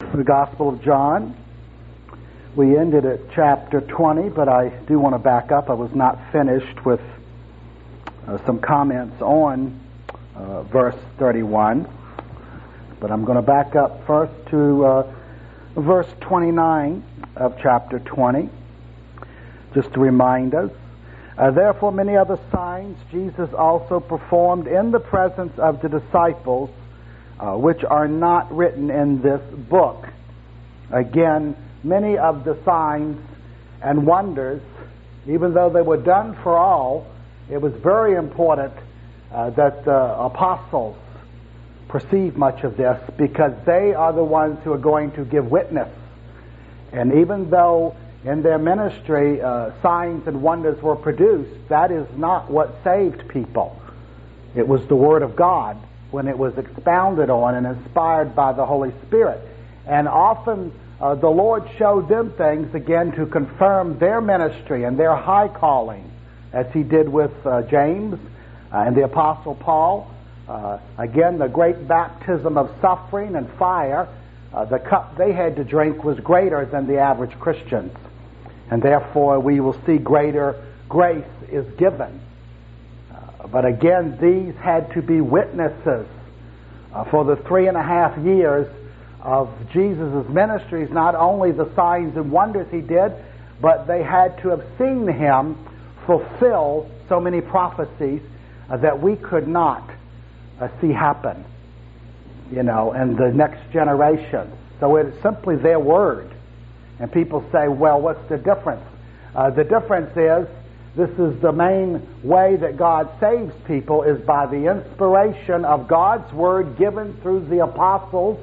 The Gospel of John. We ended at chapter 20, but I do want to back up. I was not finished with some comments on verse 31, but I'm going to back up first to verse 29 of chapter 20, just to remind us. Therefore many other signs Jesus also performed in the presence of the disciples, which are not written in this book. Again, many of the signs and wonders, even though they were done for all, it was very important that the apostles perceive much of this, because they are the ones who are going to give witness. And even though in their ministry signs and wonders were produced, that is not what saved people. It was the Word of God when it was expounded on and inspired by the Holy Spirit. And often the Lord showed them things, again, to confirm their ministry and their high calling, as He did with James and the Apostle Paul. Again, the great baptism of suffering and fire, the cup they had to drink was greater than the average Christians. And therefore we will see greater grace is given. But again, these had to be witnesses for the 3.5 years of Jesus' ministries, not only the signs and wonders He did, but they had to have seen Him fulfill so many prophecies that we could not see happen, in the next generation. So it's simply their word. And people say, well, what's the difference? The difference is, this is the main way that God saves people, is by the inspiration of God's Word given through the apostles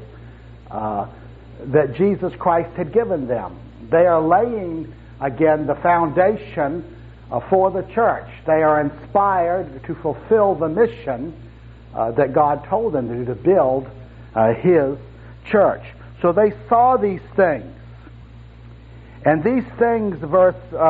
that Jesus Christ had given them. They are laying, again, the foundation for the church. They are inspired to fulfill the mission that God told them to build His church. So they saw these things. And these things, verse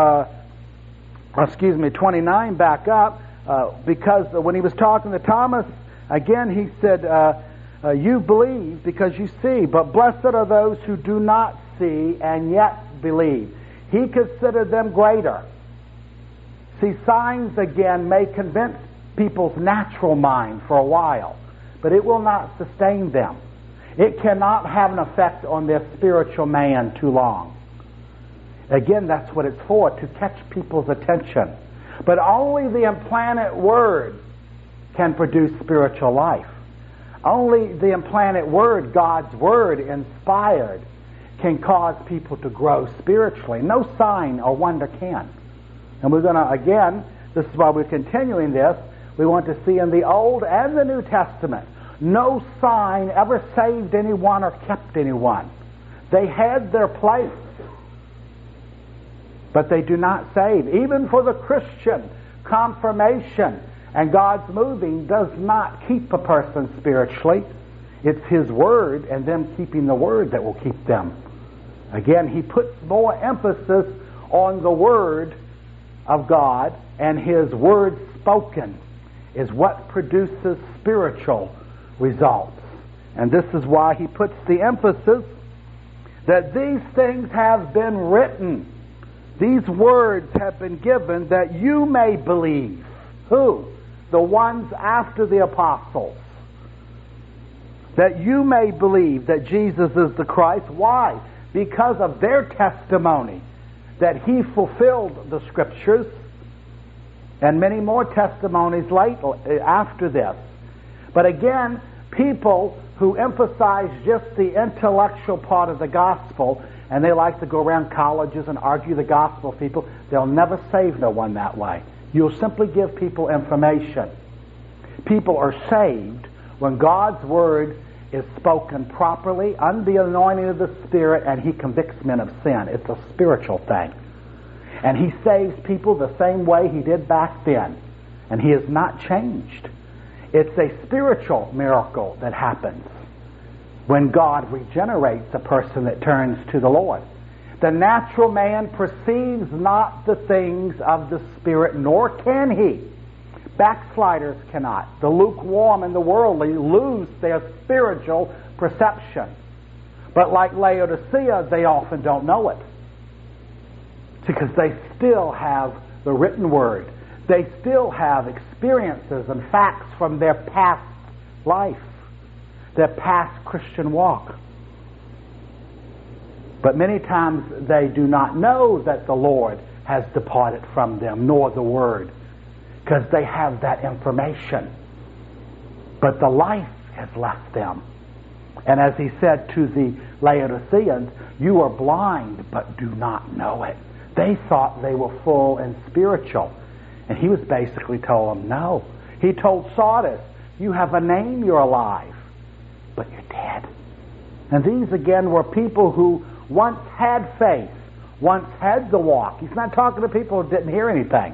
29, back up, because when He was talking to Thomas, again He said, you believe because you see, but blessed are those who do not see and yet believe. He considered them greater. See, signs, again, may convince people's natural mind for a while, but it will not sustain them. It cannot have an effect on their spiritual man too long. Again, that's what it's for, to catch people's attention. But only the implanted Word can produce spiritual life. Only the implanted Word, God's Word, inspired, can cause people to grow spiritually. No sign or wonder can. And we're going to, again, this is why we're continuing this, we want to see in the Old and the New Testament, no sign ever saved anyone or kept anyone. They had their place, but they do not save. Even for the Christian, confirmation and God's moving does not keep a person spiritually. It's His Word and them keeping the Word that will keep them. Again, He puts more emphasis on the Word of God, and His Word spoken is what produces spiritual results. And this is why He puts the emphasis that these things have been written. These words have been given that you may believe. Who? The ones after the apostles. That you may believe that Jesus is the Christ. Why? Because of their testimony that He fulfilled the Scriptures, and many more testimonies later after this. But again, people who emphasize just the intellectual part of the gospel, and they like to go around colleges and argue the gospel with people, they'll never save no one that way. You'll simply give people information. People are saved when God's Word is spoken properly under the anointing of the Spirit, and He convicts men of sin. It's a spiritual thing. And He saves people the same way He did back then. And He has not changed. It's a spiritual miracle that happens when God regenerates a person that turns to the Lord. The natural man perceives not the things of the Spirit, nor can he. Backsliders cannot. The lukewarm and the worldly lose their spiritual perception. But like Laodicea, they often don't know it. Because they still have the written word. They still have experiences and facts from their past life, their past Christian walk. But many times they do not know that the Lord has departed from them, nor the word, because they have that information. But the life has left them. And as he said to the Laodiceans, you are blind, but do not know it. They thought they were full and spiritual. And he was basically told them, no. He told Sardis, you have a name, you're alive, but you're dead. And these again were people who once had faith, once had the walk. He's not talking to people who didn't hear anything.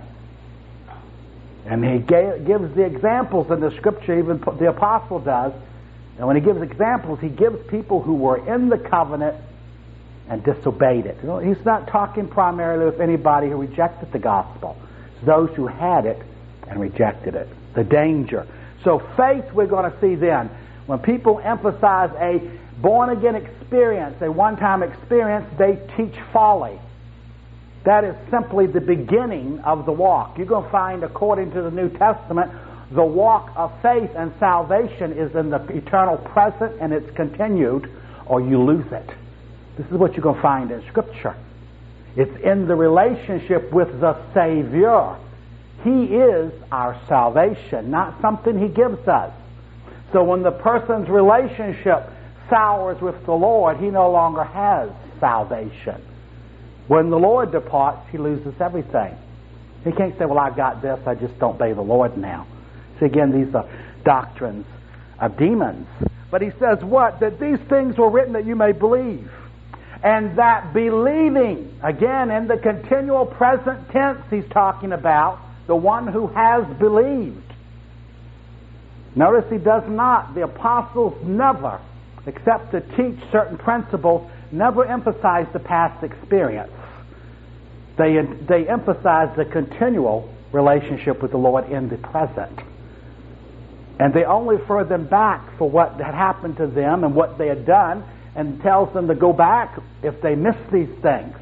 And he gives the examples in the Scripture, even the apostle does. And when he gives examples, he gives people who were in the covenant and disobeyed it. You know, he's not talking primarily with anybody who rejected the gospel. It's those who had it and rejected it. The danger. So faith, we're going to see then. When people emphasize a born-again experience, a one-time experience, they teach folly. That is simply the beginning of the walk. You're going to find, according to the New Testament, the walk of faith and salvation is in the eternal present and it's continued, or you lose it. This is what you're going to find in Scripture. It's in the relationship with the Savior. He is our salvation, not something He gives us. So when the person's relationship sours with the Lord, he no longer has salvation. When the Lord departs, he loses everything. He can't say, well, I've got this, I just don't obey the Lord now. See, again, these are doctrines of demons. But he says what? That these things were written that you may believe. And that believing, again, in the continual present tense he's talking about, the one who has believed. Notice he does not, the apostles never, except to teach certain principles, never emphasize the past experience. They emphasize the continual relationship with the Lord in the present. And they only refer them back for what had happened to them and what they had done, and tells them to go back if they miss these things.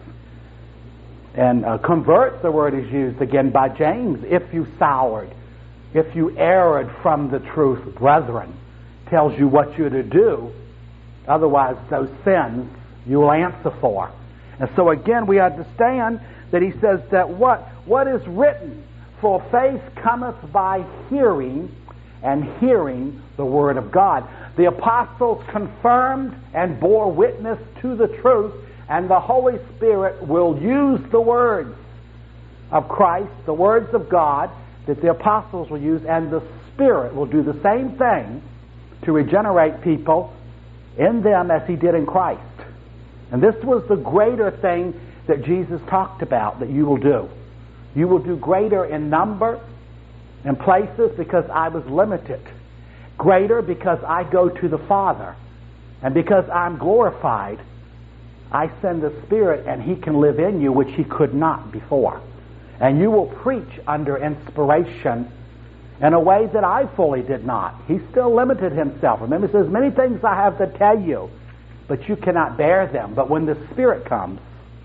And convert, the word is used again by James, if you soured, if you erred from the truth, brethren, tells you what you're to do. Otherwise, those sins you will answer for. And so again, we understand that he says that what is written, for faith cometh by hearing, and hearing the word of God. The apostles confirmed and bore witness to the truth, and the Holy Spirit will use the words of Christ, the words of God, that the apostles will use, and the Spirit will do the same thing to regenerate people in them as He did in Christ. And this was the greater thing that Jesus talked about that you will do. You will do greater in number and places because I was limited. Greater because I go to the Father. And because I'm glorified, I send the Spirit and He can live in you, which He could not before. And you will preach under inspiration in a way that I fully did not. He still limited Himself. Remember, He says, many things I have to tell you, but you cannot bear them. But when the Spirit comes,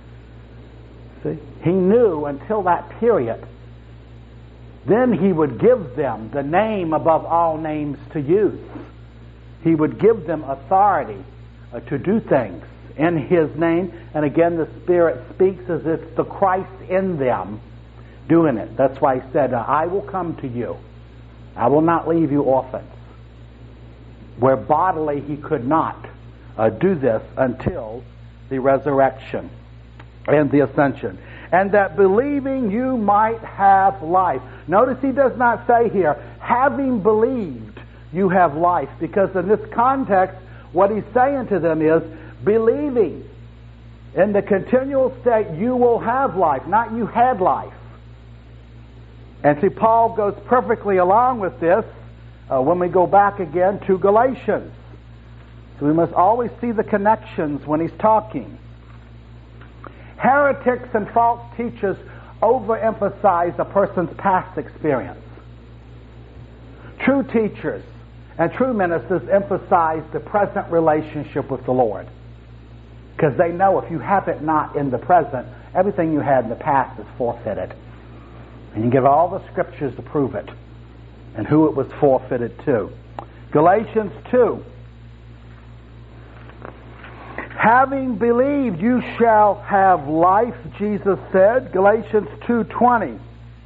see, He knew until that period, then He would give them the name above all names to use. He would give them authority to do things in His name. And again, the Spirit speaks as if the Christ in them doing it. That's why He said, I will come to you. I will not leave you orphans. Where bodily He could not do this until the resurrection and the ascension. And that believing you might have life. Notice He does not say here, having believed you have life. Because in this context, what He's saying to them is, believing in the continual state you will have life, not you had life. And see, Paul goes perfectly along with this when we go back again to Galatians. So we must always see the connections when he's talking. Heretics and false teachers overemphasize a person's past experience. True teachers and true ministers emphasize the present relationship with the Lord. Because they know if you have it not in the present, everything you had in the past is forfeited. And you give all the scriptures to prove it and who it was forfeited to. Galatians 2. Having believed, you shall have life, Jesus said. Galatians 2:20.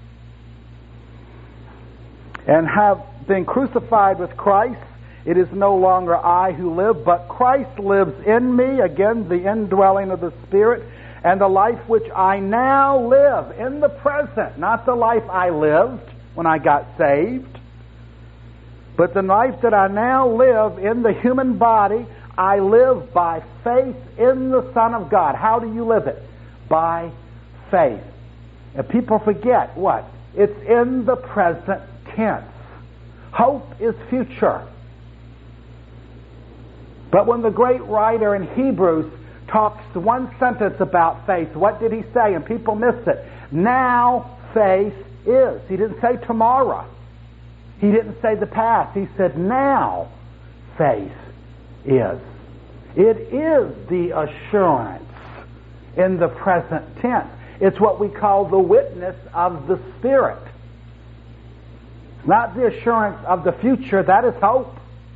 And have been crucified with Christ. It is no longer I who live, but Christ lives in me. Again, the indwelling of the Spirit. And the life which I now live in the present, not the life I lived when I got saved, but the life that I now live in the human body, I live by faith in the Son of God. How do you live it? By faith. And people forget what? It's in the present tense. Hope is future. But when the great writer in Hebrews talks one sentence about faith, what did he say? And people miss it. Now faith is. He didn't say tomorrow. He didn't say the past. He said now faith is. It is the assurance in the present tense. It's what we call the witness of the Spirit. It's not the assurance of the future. That is hope.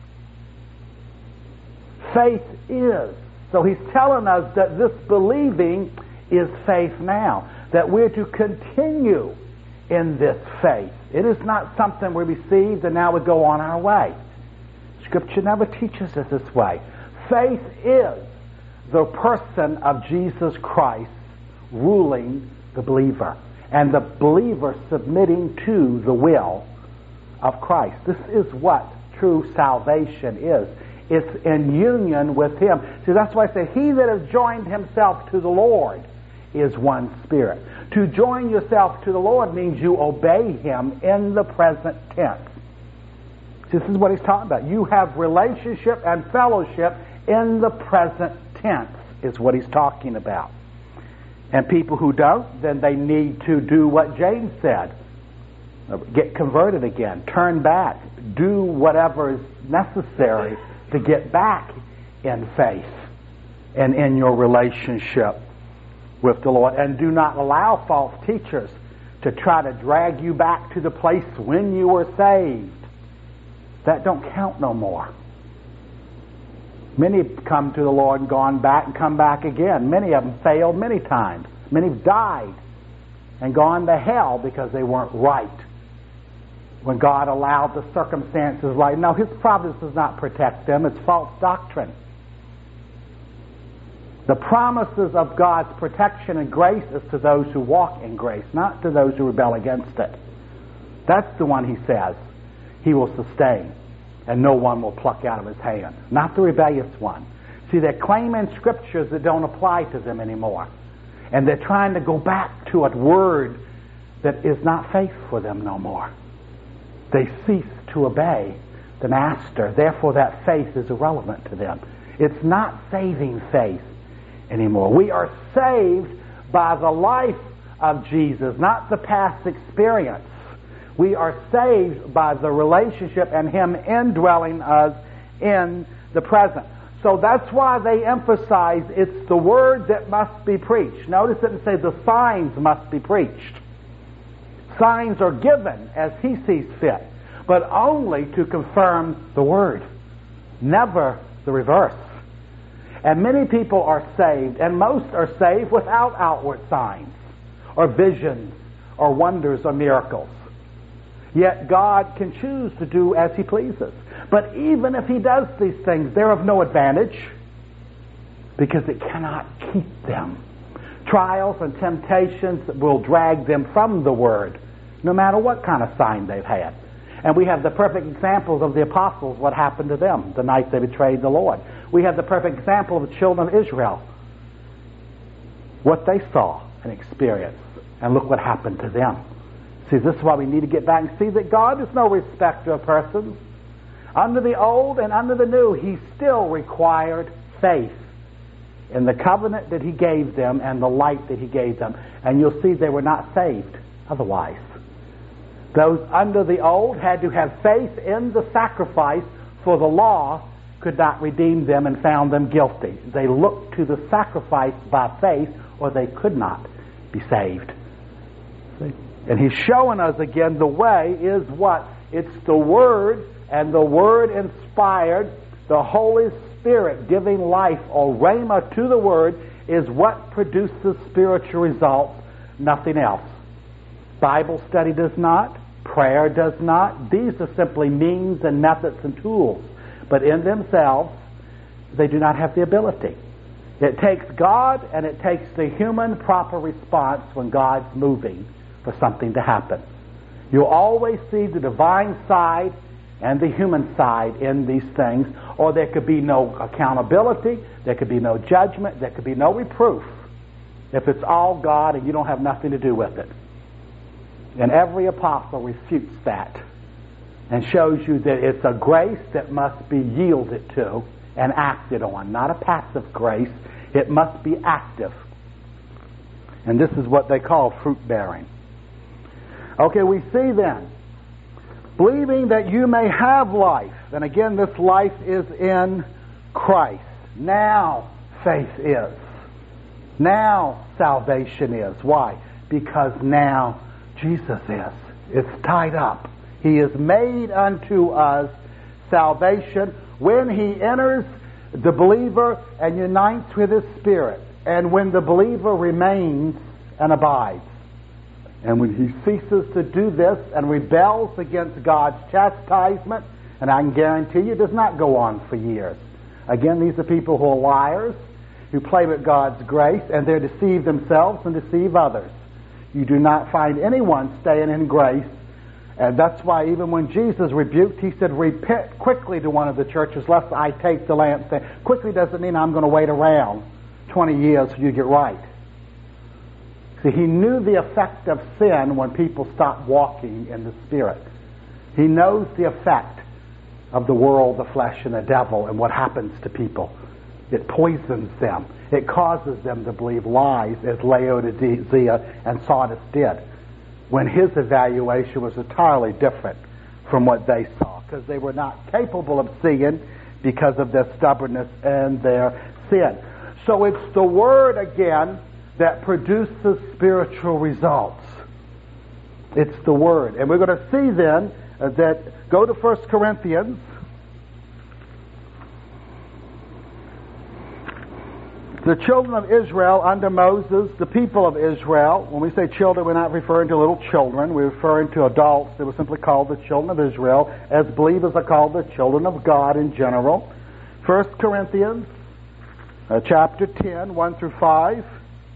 Faith is. So he's telling us that this believing is faith now. That we're to continue in this faith. It is not something we received and now we go on our way. Scripture never teaches us this way. Faith is the person of Jesus Christ ruling the believer, and the believer submitting to the will of Christ. This is what true salvation is. It's in union with Him. See, that's why I say, he that has joined himself to the Lord is one spirit. To join yourself to the Lord means you obey Him in the present tense. This is what he's talking about. You have relationship and fellowship in the present tense is what he's talking about. And people who don't, then they need to do what James said. Get converted again. Turn back. Do whatever is necessary to get back in faith and in your relationship with the Lord. And do not allow false teachers to try to drag you back to the place when you were saved. That don't count no more. Many have come to the Lord and gone back and come back again. Many of them failed many times. Many have died and gone to hell because they weren't right. When God allowed the circumstances like, no, His providence does not protect them. It's false doctrine. The promises of God's protection and grace is to those who walk in grace, not to those who rebel against it. That's the one He says He will sustain, and no one will pluck out of His hand. Not the rebellious one. See, they're claiming scriptures that don't apply to them anymore. And they're trying to go back to a word that is not faith for them no more. They cease to obey the Master. Therefore, that faith is irrelevant to them. It's not saving faith anymore. We are saved by the life of Jesus, not the past experience. We are saved by the relationship and Him indwelling us in the present. So that's why they emphasize it's the Word that must be preached. Notice it and say the signs must be preached. Signs are given as He sees fit, but only to confirm the Word, never the reverse. And many people are saved, and most are saved without outward signs, or visions, or wonders, or miracles. Yet God can choose to do as He pleases. But even if He does these things, they're of no advantage, because it cannot keep them. Trials and temptations will drag them from the Word, no matter what kind of sign they've had. And we have the perfect examples of the apostles, what happened to them the night they betrayed the Lord. We have the perfect example of the children of Israel, what they saw and experienced. And look what happened to them. See, this is why we need to get back and see that God is no respecter of persons. Under the old and under the new, He still required faith in the covenant that He gave them and the light that He gave them. And you'll see they were not saved otherwise. Those under the old had to have faith in the sacrifice, for the law could not redeem them and found them guilty. They looked to the sacrifice by faith, or they could not be saved. See? And he's showing us again the way is what? It's the Word, and the Word inspired, the Holy Spirit giving life, or rhema, to the Word is what produces spiritual results, nothing else. Bible study does not. Prayer does not. These are simply means and methods and tools. But in themselves, they do not have the ability. It takes God and it takes the human proper response when God's moving for something to happen. You'll always see the divine side and the human side in these things, or there could be no accountability, there could be no judgment, there could be no reproof if it's all God and you don't have nothing to do with it. And every apostle refutes that and shows you that it's a grace that must be yielded to and acted on, not a passive grace. It must be active. And this is what they call fruit-bearing. Okay, we see then, believing that you may have life. And again, this life is in Christ. Now faith is. Now salvation is. Why? Because now Jesus is. It's tied up. He is made unto us salvation when He enters the believer and unites with His Spirit, and when the believer remains and abides. And when he ceases to do this and rebels against God's chastisement, and I can guarantee you it does not go on for years. Again, these are people who are liars, who play with God's grace, and they deceive themselves and deceive others. You do not find anyone staying in grace. And that's why even when Jesus rebuked, He said, repent quickly to one of the churches, lest I take the lampstand. Quickly doesn't mean I'm going to wait around 20 years till you get right. See, He knew the effect of sin when people stop walking in the Spirit. He knows the effect of the world, the flesh, and the devil, and what happens to people. It poisons them. It causes them to believe lies, as Laodicea and Sardis did, when his evaluation was entirely different from what they saw, because they were not capable of seeing because of their stubbornness and their sin. So it's the Word again that produces spiritual results. It's the Word. And we're going to see then that, go to 1 Corinthians. The children of Israel under Moses, the people of Israel, when we say children, we're not referring to little children. We're referring to adults. They were simply called the children of Israel, as believers are called the children of God in general. 1 Corinthians chapter 10, 1 through 5.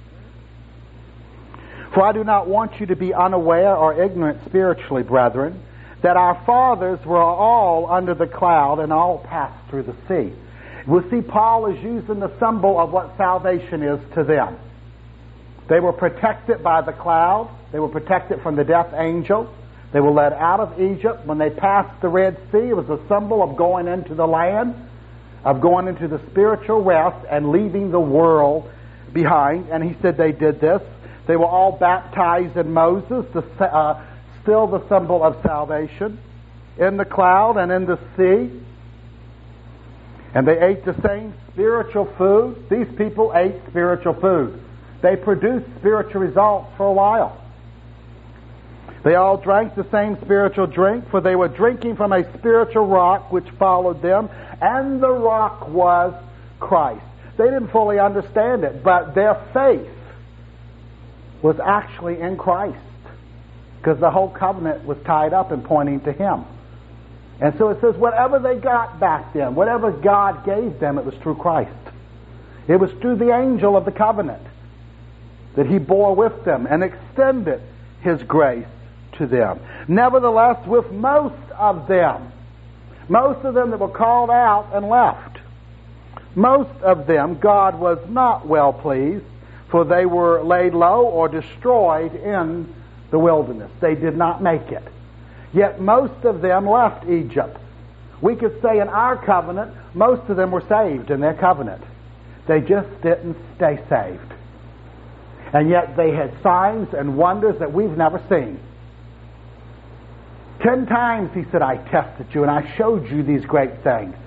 For I do not want you to be unaware or ignorant spiritually, brethren, that our fathers were all under the cloud and all passed through the sea. We'll see Paul is using the symbol of what salvation is to them. They were protected by the cloud. They were protected from the death angel. They were led out of Egypt. When they passed the Red Sea, it was a symbol of going into the land, of going into the spiritual rest and leaving the world behind. And he said they did this. They were all baptized in Moses, still the symbol of salvation, in the cloud and in the sea. And they ate the same spiritual food. These people ate spiritual food. They produced spiritual results for a while. They all drank the same spiritual drink, for they were drinking from a spiritual rock which followed them, and the rock was Christ. They didn't fully understand it, but their faith was actually in Christ, because the whole covenant was tied up and pointing to Him. And so it says whatever they got back then, whatever God gave them, it was through Christ. It was through the angel of the covenant that He bore with them and extended His grace to them. Nevertheless, with most of them that were called out and left, most of them God was not well pleased, for they were laid low or destroyed in the wilderness. They did not make it. Yet most of them left Egypt. We could say in our covenant, most of them were saved in their covenant. They just didn't stay saved. And yet they had signs and wonders that we've never seen. 10 times He said, I tested you and I showed you these great things.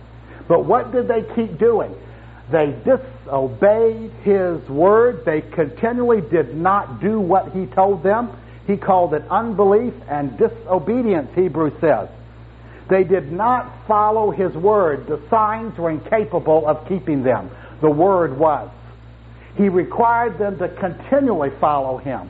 But what did they keep doing? They disobeyed His word. They continually did not do what He told them. He called it unbelief and disobedience, Hebrews says. They did not follow His word. The signs were incapable of keeping them. The word was. He required them to continually follow Him.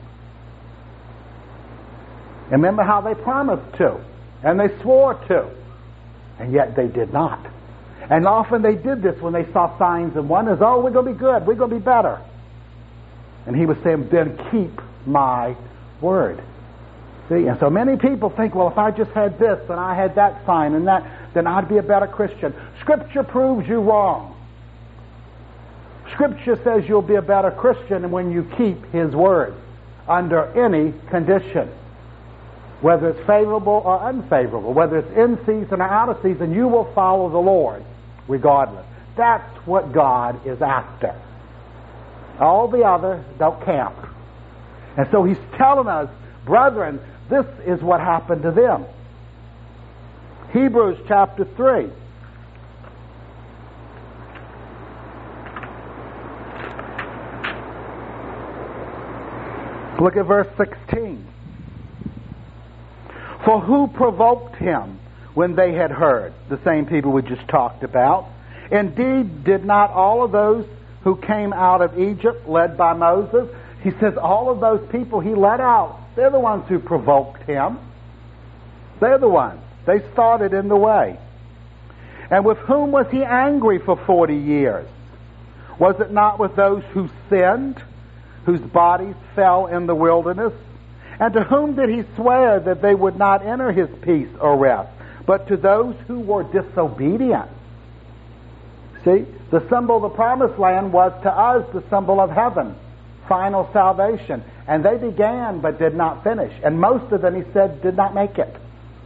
And remember how they promised to, and they swore to, and yet they did not. And often they did this when they saw signs and wonders. Oh, we're going to be good. We're going to be better. And He was saying, then keep my word. See? And so many people think, well, if I just had this and I had that sign and that, then I'd be a better Christian. Scripture proves you wrong. Scripture says you'll be a better Christian when you keep His word under any condition. Whether it's favorable or unfavorable, whether it's in season or out of season, you will follow the Lord regardless. That's what God is after. All the other don't count. And so He's telling us, brethren, this is what happened to them. Hebrews chapter 3. Look at verse 16. For who provoked Him when they had heard? The same people we just talked about. Indeed, did not all of those who came out of Egypt led by Moses? He says all of those people He led out, they're the ones who provoked Him. They're the ones. They started in the way. And with whom was He angry for 40 years? Was it not with those who sinned, whose bodies fell in the wilderness? And to whom did He swear that they would not enter His peace or rest, but to those who were disobedient? See, the symbol of the promised land was to us the symbol of heaven, final salvation. And they began but did not finish. And most of them, He said, did not make it.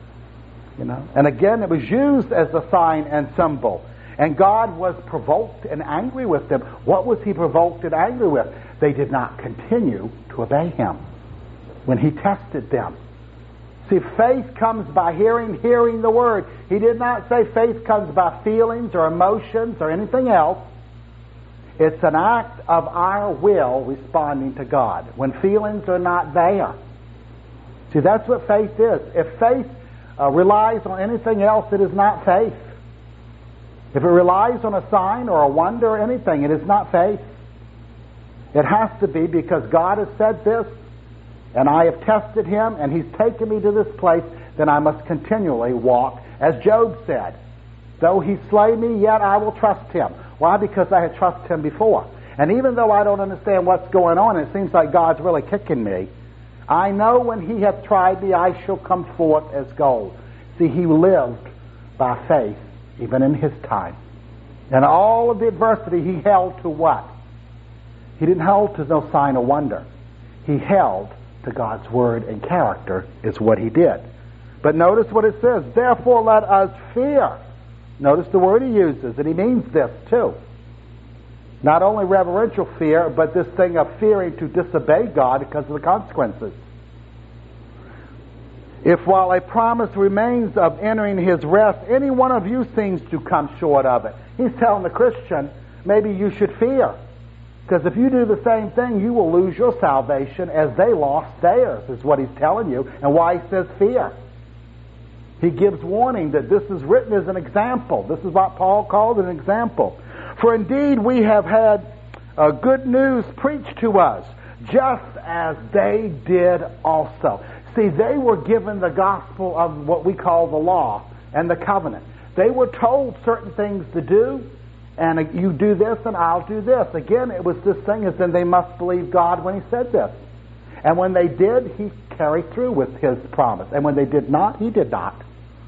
And again, it was used as a sign and symbol. And God was provoked and angry with them. What was He provoked and angry with? They did not continue to obey Him when He tested them. See, faith comes by hearing the Word. He did not say faith comes by feelings or emotions or anything else. It's an act of our will responding to God when feelings are not there. See, that's what faith is. If faith relies on anything else, it is not faith. If it relies on a sign or a wonder or anything, it is not faith. It has to be because God has said this, and I have tested Him, and He's taken me to this place, then I must continually walk. As Job said, though He slay me, yet I will trust Him. Why? Because I had trusted Him before. And even though I don't understand what's going on, it seems like God's really kicking me, I know when He hath tried me, I shall come forth as gold. See, he lived by faith, even in his time. And all of the adversity, he held to what? He didn't hold to no sign of wonder. He held to God's word and character is what he did. But notice what it says, therefore let us fear. Notice the word he uses, and he means this too. Not only reverential fear, but this thing of fearing to disobey God because of the consequences. If while a promise remains of entering his rest, any one of you seems to come short of it. He's telling the Christian, maybe you should fear. Because if you do the same thing, you will lose your salvation as they lost theirs, is what he's telling you, and why he says fear. He gives warning that this is written as an example. This is what Paul called an example. For indeed we have had good news preached to us, just as they did also. See, they were given the gospel of what we call the law and the covenant. They were told certain things to do, and you do this and I'll do this. Again, it was this thing as then they must believe God when he said this. And when they did, he carried through with his promise. And when they did not, he did not.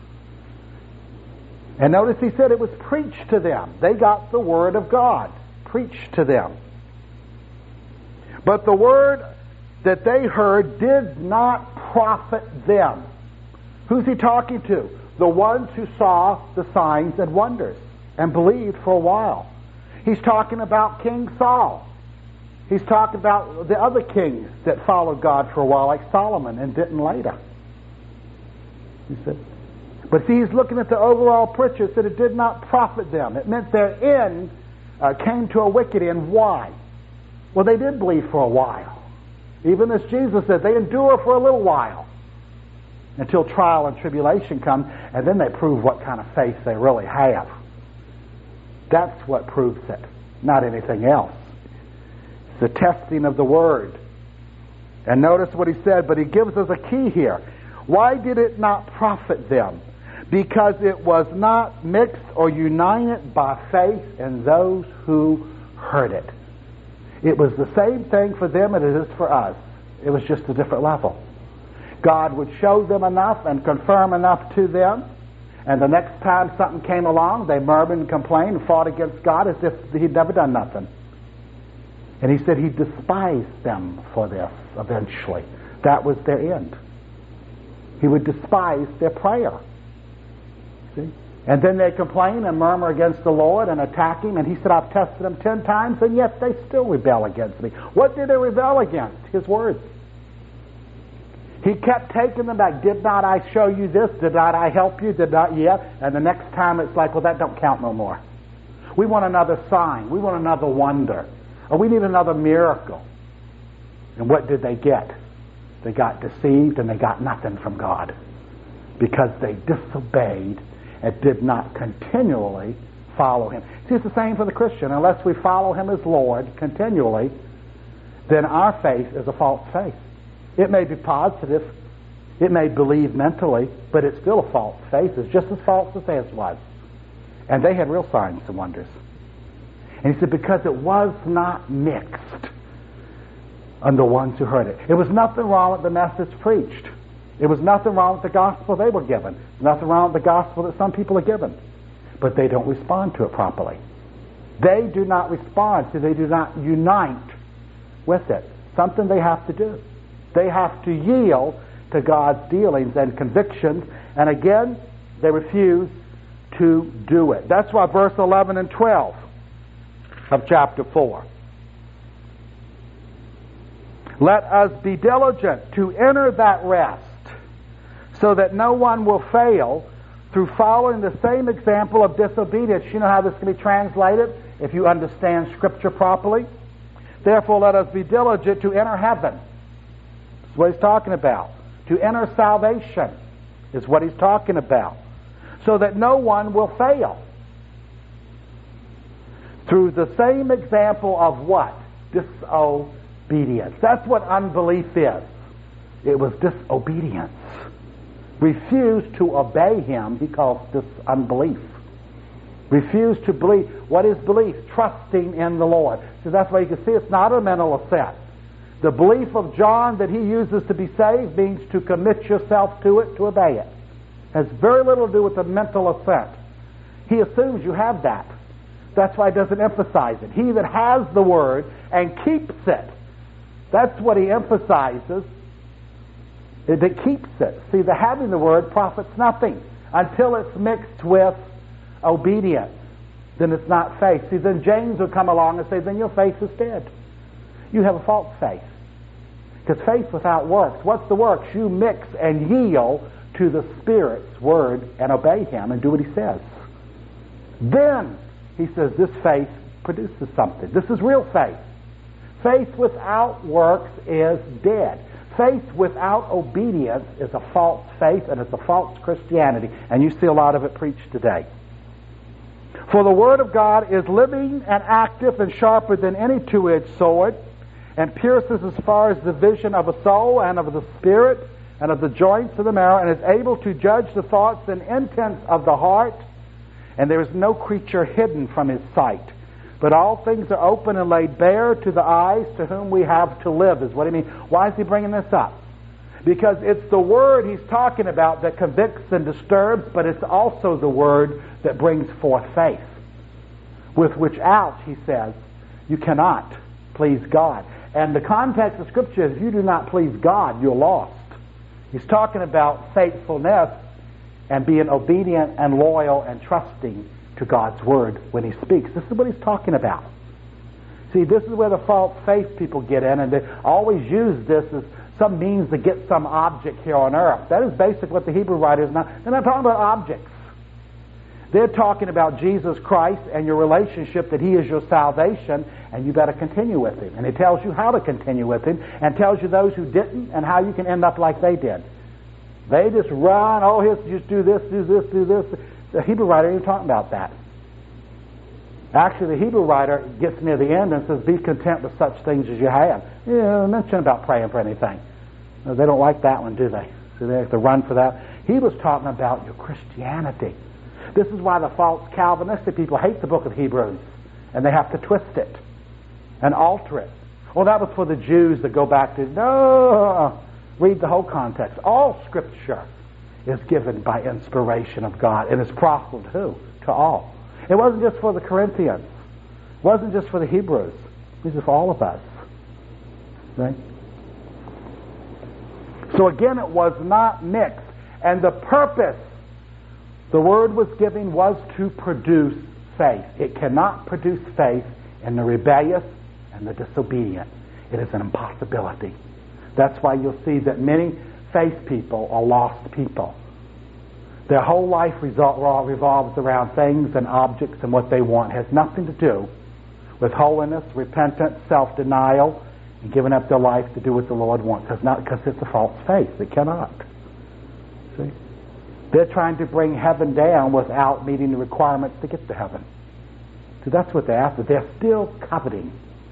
And notice he said it was preached to them. They got the word of God preached to them. But the word that they heard did not profit them. Who's he talking to? The ones who saw the signs and wonders and believed for a while. He's talking about King Saul. He's talking about the other kings that followed God for a while, like Solomon, and didn't later. He said, But see, he's looking at the overall picture. It said it did not profit them. It meant their end came to a wicked end. Why? Well, they did believe for a while. Even as Jesus said, they endure for a little while until trial and tribulation come, and then they prove what kind of faith they really have. That's what proves it, not anything else. It's the testing of the Word. And notice what he said, but he gives us a key here. Why did it not profit them? Because it was not mixed or united by faith in those who heard it. It was the same thing for them as it is for us. It was just a different level. God would show them enough and confirm enough to them, and the next time something came along, they murmured and complained and fought against God as if he'd never done nothing. And he said he despised them for this eventually. That was their end. He would despise their prayer. See? And then they complain and murmur against the Lord and attack him. And he said, I've tested them 10 times, and yet they still rebel against me. What did they rebel against? His words. He kept taking them back. Did not I show you this? Did not I help you? Did not yet? And the next time it's like, well, that don't count no more. We want another sign. We want another wonder. Or we need another miracle. And what did they get? They got deceived and they got nothing from God. Because they disobeyed and did not continually follow him. See, it's the same for the Christian. Unless we follow him as Lord continually, then our faith is a false faith. It may be positive, it may believe mentally, but it's still a false faith. It's just as false as theirs was. And they had real signs and wonders. And he said, because it was not mixed on the ones who heard it. It was nothing wrong with the message preached. It was nothing wrong with the gospel they were given. There's nothing wrong with the gospel that some people are given. But they don't respond to it properly. They do not respond, so they do not unite with it. Something they have to do. They have to yield to God's dealings and convictions, and again, they refuse to do it. That's why verse 11 and 12 of chapter 4. Let us be diligent to enter that rest, so that no one will fail through following the same example of disobedience. You know how this can be translated if you understand Scripture properly? Therefore, let us be diligent to enter heaven. That's what he's talking about. To enter salvation is what he's talking about. So that no one will fail. Through the same example of what? Disobedience. That's what unbelief is. It was disobedience. Refused to obey him because of this unbelief. Refused to believe. What is belief? Trusting in the Lord. So that's why you can see it's not a mental assent. The belief of John that he uses to be saved means to commit yourself to it, to obey it. Has very little to do with the mental assent. He assumes you have that. That's why he doesn't emphasize it. He that has the word and keeps it. That's what he emphasizes. That keeps it. See, the having the word profits nothing until it's mixed with obedience. Then it's not faith. See, then James will come along and say, then your faith is dead. You have a false faith. Because faith without works, what's the works? You mix and yield to the Spirit's word and obey him and do what he says. Then, he says, this faith produces something. This is real faith. Faith without works is dead. Faith without obedience is a false faith, and it's a false Christianity. And you see a lot of it preached today. For the Word of God is living and active and sharper than any two-edged sword, and pierces as far as the vision of a soul and of the spirit and of the joints of the marrow, and is able to judge the thoughts and intents of the heart. And there is no creature hidden from his sight, but all things are open and laid bare to the eyes to whom we have to live, is what he means. Why is he bringing this up? Because it's the Word he's talking about that convicts and disturbs, but it's also the Word that brings forth faith, with which out, he says, you cannot please God. And the context of Scripture is, if you do not please God, you're lost. He's talking about faithfulness and being obedient and loyal and trusting to God's Word when he speaks. This is what he's talking about. See, this is where the false faith people get in, and they always use this as some means to get some object here on earth. That is basically what the Hebrew writer is not. They're not talking about objects. They're talking about Jesus Christ and your relationship, that He is your salvation, and you better continue with Him. And He tells you how to continue with Him, and tells you those who didn't, and how you can end up like they did. They just run, just do this, do this, do this. The Hebrew writer ain't talking about that. Actually, the Hebrew writer gets near the end and says, be content with such things as you have. Mention about praying for anything. No, they don't like that one, do they? So they have to run for that. He was talking about your Christianity. This is why the false Calvinistic people hate the book of Hebrews, and they have to twist it and alter it. Well, that was for the Jews that go back to, no, read the whole context. All Scripture is given by inspiration of God, and is profitable to who? To all. It wasn't just for the Corinthians. It wasn't just for the Hebrews. This is for all of us. Right? So again, it was not mixed. And the purpose the Word was given was to produce faith. It cannot produce faith in the rebellious and the disobedient. It is an impossibility. That's why you'll see that many faith people are lost people. Their whole life revolves around things and objects and what they want. It has nothing to do with holiness, repentance, self-denial, and giving up their life to do what the Lord wants. Because it's a false faith. It cannot. See? They're trying to bring heaven down without meeting the requirements to get to heaven. So that's what they're after. They're still coveting,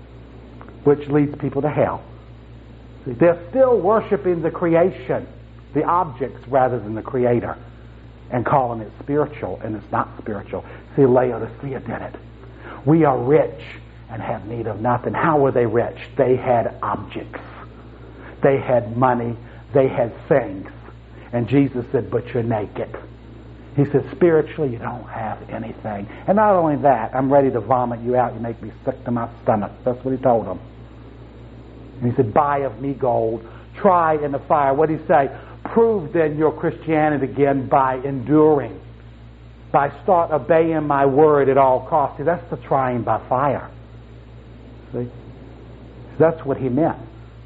which leads people to hell. See? They're still worshiping the creation, the objects, rather than the Creator, and calling it spiritual, and it's not spiritual. See, Laodicea did it. We are rich and have need of nothing. How were they rich? They had objects. They had money. They had things. And Jesus said, but you're naked. He said, spiritually, you don't have anything. And not only that, I'm ready to vomit you out. You make me sick to my stomach. That's what He told them. And He said, buy of me gold, tried in the fire. What did He say? Prove then your Christianity again by enduring. By start obeying my word at all costs. See, that's the trying by fire. See? That's what He meant.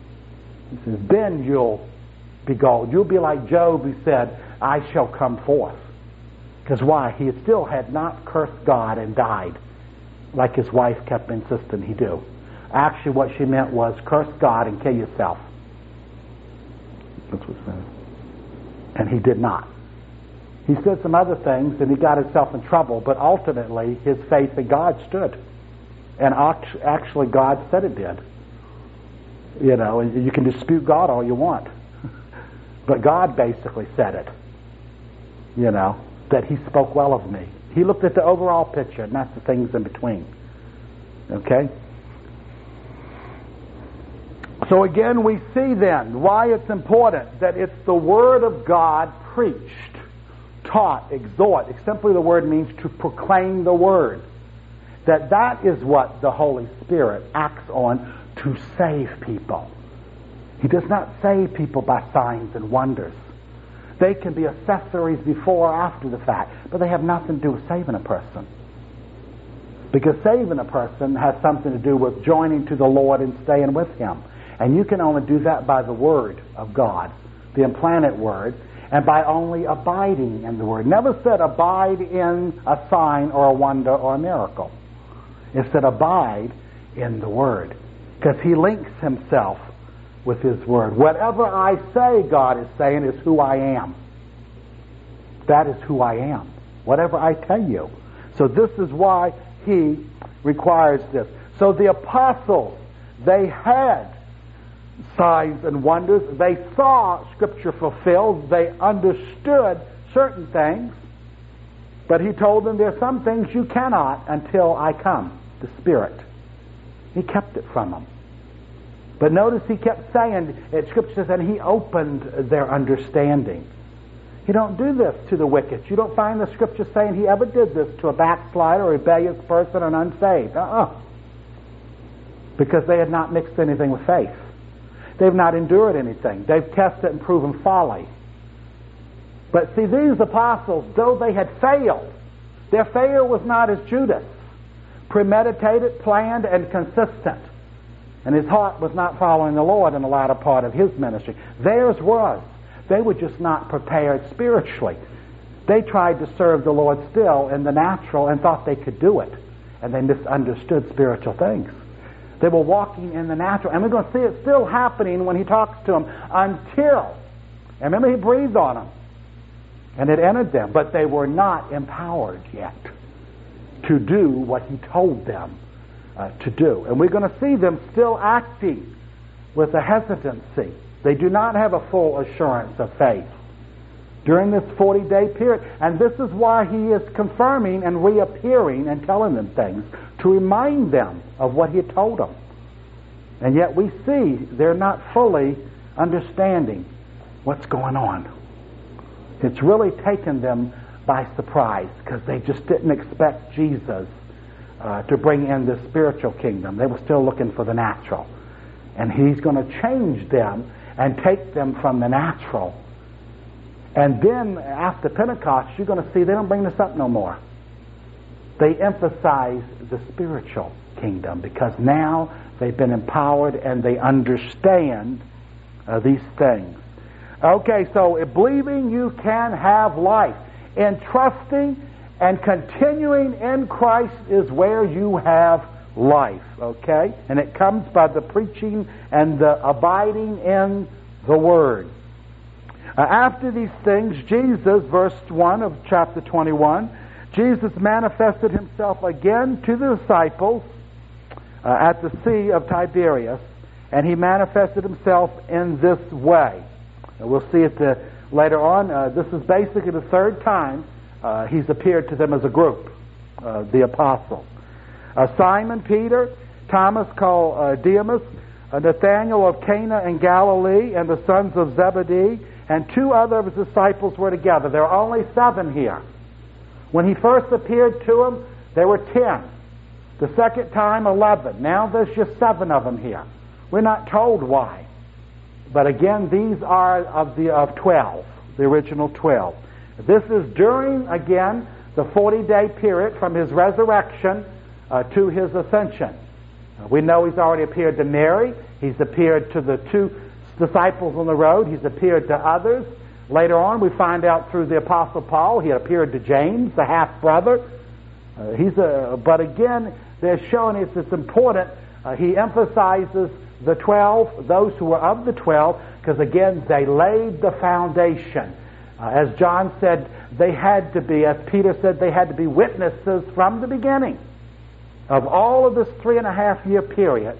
He says, then you'll be gold. You'll be like Job, who said, I shall come forth. Because why? He still had not cursed God and died, like his wife kept insisting he do. Actually, what she meant was, curse God and kill yourself. That's what it said. And he did not. He said some other things, and he got himself in trouble, but ultimately, his faith in God stood. And actually, God said it did. You know, you can dispute God all you want. But God basically said it, you know, that He spoke well of me. He looked at the overall picture, and not the things in between. Okay? So again, we see then why it's important that it's the Word of God preached, taught, exhort. Simply the word means to proclaim the Word. That is what the Holy Spirit acts on to save people. He does not save people by signs and wonders. They can be accessories before or after the fact, but they have nothing to do with saving a person. Because saving a person has something to do with joining to the Lord and staying with Him. And you can only do that by the Word of God, the implanted Word, and by only abiding in the Word. Never said abide in a sign or a wonder or a miracle. It said abide in the Word. Because He links Himself with His Word. Whatever I say, God is saying, is who I am. That is who I am. Whatever I tell you. So this is why He requires this. So the apostles, they had signs and wonders. They saw Scripture fulfilled. They understood certain things. But He told them, there are some things you cannot until I come, the Spirit. He kept it from them. But notice He kept saying, Scripture says, and He opened their understanding. You don't do this to the wicked. You don't find the Scripture saying He ever did this to a backslider, a rebellious person, or an unsaved. Because they had not mixed anything with faith. They've not endured anything. They've tested and proven folly. But see, these apostles, though they had failed, their failure was not as Judas, premeditated, planned, and consistent. And his heart was not following the Lord in the latter part of his ministry. Theirs was. They were just not prepared spiritually. They tried to serve the Lord still in the natural and thought they could do it. And they misunderstood spiritual things. They were walking in the natural. And we're going to see it still happening when he talks to them until, and remember he breathed on them. And it entered them. But they were not empowered yet to do what he told them to do. And we're going to see them still acting with a hesitancy. They do not have a full assurance of faith during this 40-day period. And this is why he is confirming and reappearing and telling them things to remind them of what he had told them. And yet we see they're not fully understanding what's going on. It's really taken them by surprise because they just didn't expect Jesus to bring in the spiritual kingdom. They were still looking for the natural. And he's going to change them and take them from the natural. And then after Pentecost, you're going to see they don't bring this up no more. They emphasize the spiritual kingdom because now they've been empowered and they understand these things. Okay, so believing you can have life. In trusting and continuing in Christ is where you have life, okay? And it comes by the preaching and the abiding in the Word. After these things, Jesus, verse 1 of chapter 21, Jesus manifested himself again to the disciples at the Sea of Tiberias, and he manifested himself in this way. We'll see it later on. This is basically the third time he's appeared to them as a group, the apostles. Simon Peter, Thomas called Didymus, Nathanael of Cana in Galilee, and the sons of Zebedee, and two other of his disciples were together. There are only 7 here. When he first appeared to them, there were 10. The second time, 11. Now there's just 7 of them here. We're not told why. But again, these are of 12, the original 12. This is during, again, the 40-day period from his resurrection to his ascension. We know he's already appeared to Mary. He's appeared to the 2 disciples on the road. He's appeared to others. Later on, we find out through the Apostle Paul, he appeared to James, the half-brother. But again, they're showing it's important. He emphasizes the 12, those who were of the 12, because again, they laid the foundation. As John said, they had to be, as Peter said, they had to be witnesses from the beginning of all of this 3.5-year period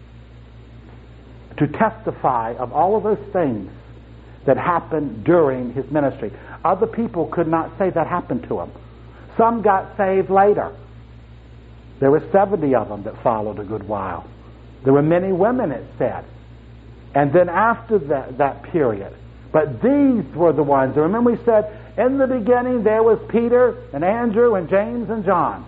to testify of all of those things that happened during his ministry. Other people could not say that happened to him. Some got saved later. There were 70 of them that followed a good while. There were many women, it said. And then after that period. But these were the ones. Remember we said, in the beginning there was Peter and Andrew and James and John.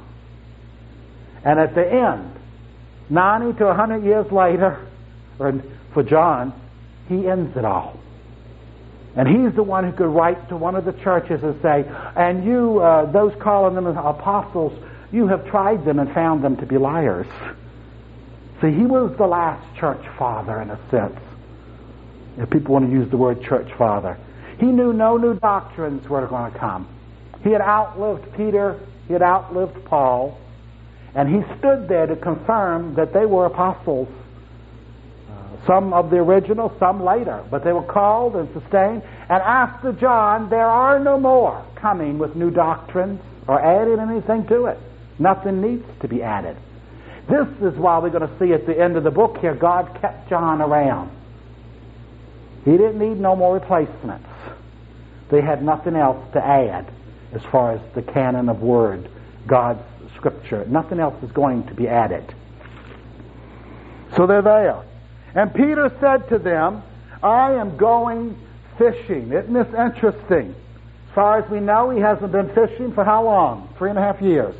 And at the end, 90 to 100 years later, or for John, he ends it all. And he's the one who could write to one of the churches and say, and you, those calling them apostles, you have tried them and found them to be liars. See, he was the last church father in a sense. If people want to use the word church father. He knew no new doctrines were going to come. He had outlived Peter. He had outlived Paul. And he stood there to confirm that they were apostles. Some of the original, some later. But they were called and sustained. And after John, there are no more coming with new doctrines or adding anything to it. Nothing needs to be added. This is why we're going to see at the end of the book here, God kept John around. He didn't need no more replacements. They had nothing else to add as far as the canon of Word, God's Scripture. Nothing else is going to be added. So they're there. And Peter said to them, I am going fishing. Isn't this interesting? As far as we know, he hasn't been fishing for how long? 3.5 years.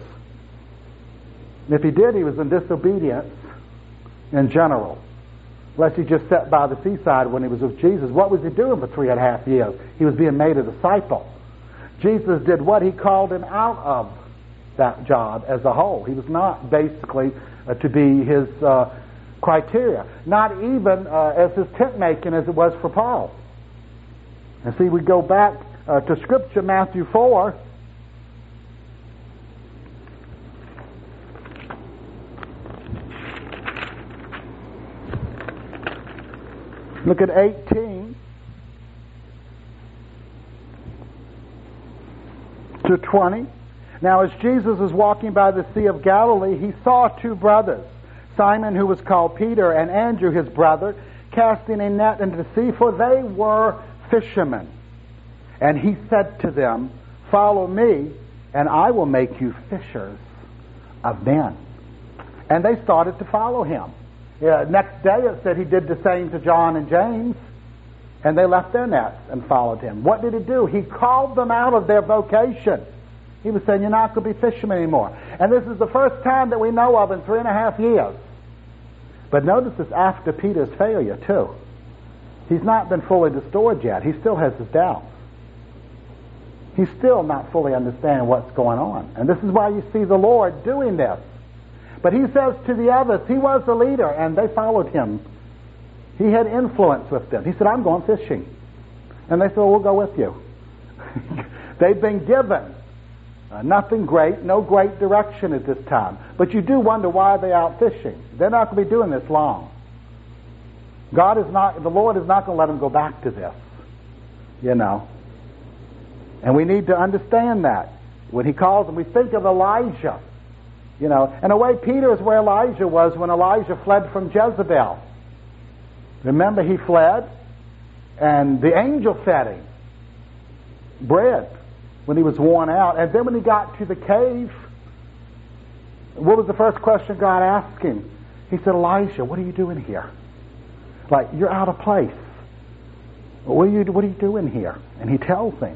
And if he did, he was in disobedience in general. Unless he just sat by the seaside when he was with Jesus. What was he doing for 3.5 years? He was being made a disciple. Jesus did what? He called him out of that job as a whole. He was not basically to be his criteria. Not even as his tent making as it was for Paul. And see, we go back to Scripture, Matthew 4. Look at 18 to 20. Now, as Jesus was walking by the Sea of Galilee, he saw two brothers, Simon, who was called Peter, and Andrew, his brother, casting a net into the sea, for they were fishermen. And he said to them, "Follow me, and I will make you fishers of men." And they started to follow him. Next day it said he did the same to John and James, and they left their nets and followed him. What did he do? He called them out of their vocation. He was saying, you're not going to be fishermen anymore. And this is the first time that we know of in 3.5 years. But notice this after Peter's failure too. He's not been fully restored yet. He still has his doubts. He's still not fully understanding what's going on. And this is why you see the Lord doing this. But he says to the others, he was the leader, and they followed him. He had influence with them. He said, I'm going fishing. And they said, well, we'll go with you. They've been given nothing great, no great direction at this time. But you do wonder, why are they out fishing? They're not going to be doing this long. The Lord is not going to let them go back to this. You know. And we need to understand that. When he calls them, we think of Elijah. You know, in a way, Peter is where Elijah was when Elijah fled from Jezebel. Remember, he fled, and the angel fed him bread when he was worn out. And then when he got to the cave, what was the first question God asked him? He said, Elijah, what are you doing here? Like, you're out of place. What are you doing here? And he tells him.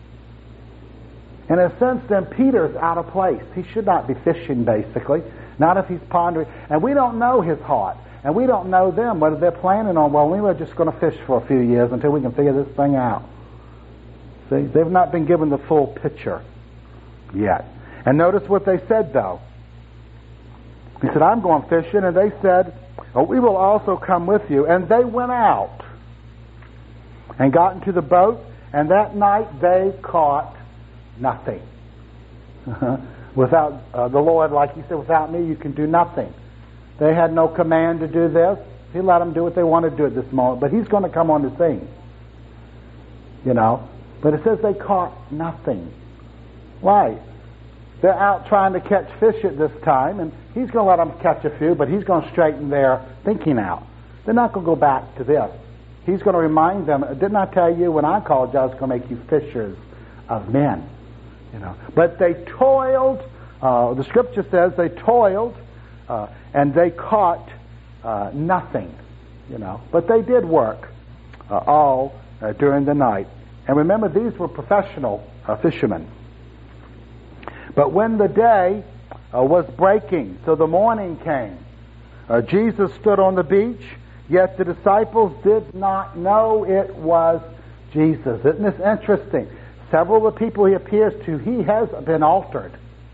In a sense, then, Peter's out of place. He should not be fishing, basically. Not if he's pondering. And we don't know his heart. And we don't know them, whether they're planning on, well, we were just going to fish for a few years until we can figure this thing out. See, they've not been given the full picture yet. And notice what they said, though. He said, I'm going fishing. And they said, oh, we will also come with you. And they went out and got into the boat. And that night they caught nothing. Without the Lord, like he said, without me you can do nothing. They had no command to do this. He let them do what they wanted to do at this moment. But he's going to come on the scene. You know. But it says they caught nothing. Why? They're out trying to catch fish at this time, and he's going to let them catch a few, but he's going to straighten their thinking out. They're not going to go back to this. He's going to remind them, didn't I tell you when I called you I was going to make you fishers of men? You know. But they toiled, the scripture says they toiled, and they caught nothing. You know. But they did work all during the night. And remember, these were professional fishermen. But when the day was breaking, so the morning came, Jesus stood on the beach, yet the disciples did not know it was Jesus. Isn't this interesting? Several of the people he appears to, he has been altered.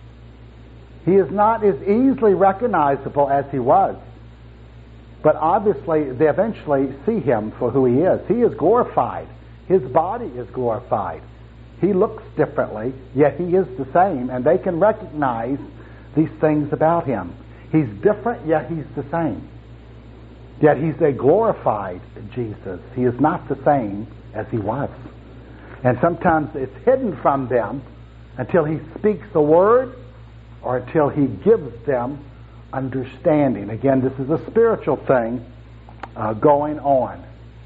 He is not as easily recognizable as he was. But obviously, they eventually see him for who he is. He is glorified. His body is glorified. He looks differently, yet he is the same, and they can recognize these things about him. He's different, yet he's the same. Yet he's a glorified Jesus. He is not the same as he was. And sometimes it's hidden from them until he speaks a word or until he gives them understanding. Again, this is a spiritual thing going on.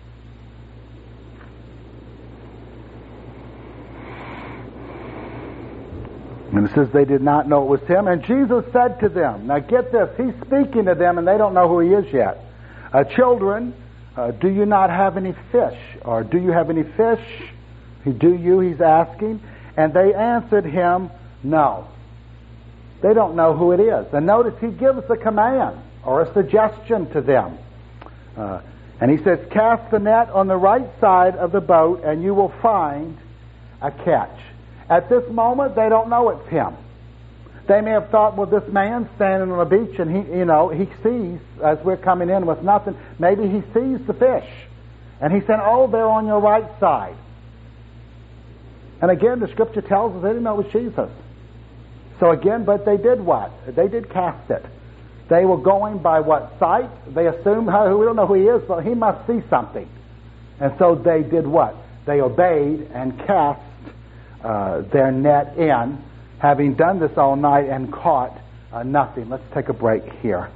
And it says they did not know it was him. And Jesus said to them, now get this, he's speaking to them and they don't know who he is yet. Children, do you not have any fish? Or do you have any fish? Do you, he's asking. And they answered him, no. They don't know who it is. And notice he gives a command or a suggestion to them. And he says, cast the net on the right side of the boat and you will find a catch. At this moment, they don't know it's him. They may have thought, well, this man's standing on the beach and he sees, as we're coming in with nothing, maybe he sees the fish. And he said, oh, they're on your right side. And again, the scripture tells us they didn't know it was Jesus. So again, but they did what? They did cast it. They were going by what? Sight? They assumed, we don't know who he is, but he must see something. And so they did what? They obeyed and cast their net in, having done this all night and caught nothing. Let's take a break here.